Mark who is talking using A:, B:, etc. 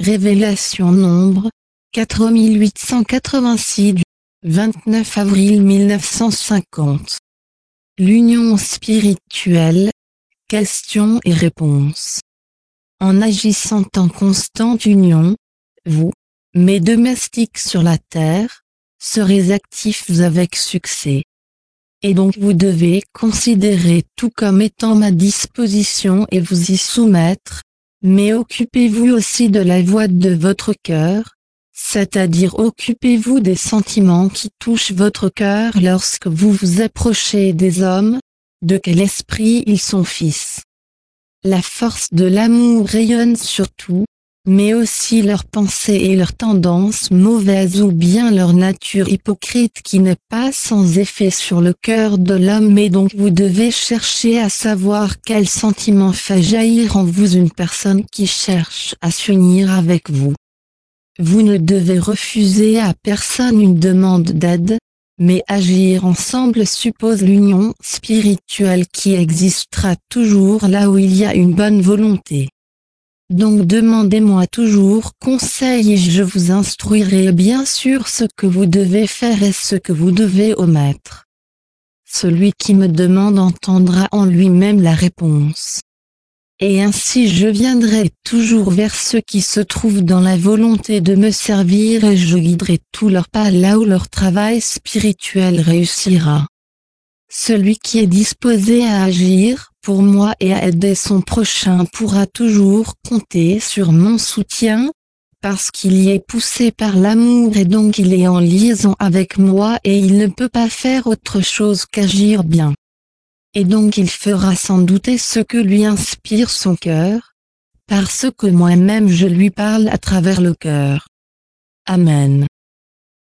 A: Révélation Nombre, 4886 du 29 avril 1950. L'union spirituelle, questions et réponses. En agissant en constante union, vous, mes domestiques sur la terre, serez actifs avec succès. Et donc vous devez considérer tout comme étant ma disposition et vous y soumettre, mais occupez-vous aussi de la voie de votre cœur, c'est-à-dire occupez-vous des sentiments qui touchent votre cœur lorsque vous vous approchez des hommes, de quel esprit ils sont fils. La force de l'amour rayonne sur tout, mais aussi leurs pensées et leurs tendances mauvaises ou bien leur nature hypocrite qui n'est pas sans effet sur le cœur de l'homme et donc vous devez chercher à savoir quel sentiment fait jaillir en vous une personne qui cherche à s'unir avec vous. Vous ne devez refuser à personne une demande d'aide, mais agir ensemble suppose l'union spirituelle qui existera toujours là où il y a une bonne volonté. Donc demandez-moi toujours conseil et je vous instruirai bien sûr ce que vous devez faire et ce que vous devez omettre. Celui qui me demande entendra en lui-même la réponse. Et ainsi je viendrai toujours vers ceux qui se trouvent dans la volonté de me servir et je guiderai tous leurs pas là où leur travail spirituel réussira. Celui qui est disposé à agir pour moi et à aider son prochain pourra toujours compter sur mon soutien, parce qu'il y est poussé par l'amour et donc il est en liaison avec moi et il ne peut pas faire autre chose qu'agir bien. Et donc il fera sans douter ce que lui inspire son cœur, parce que moi-même je lui parle à travers le cœur. Amen.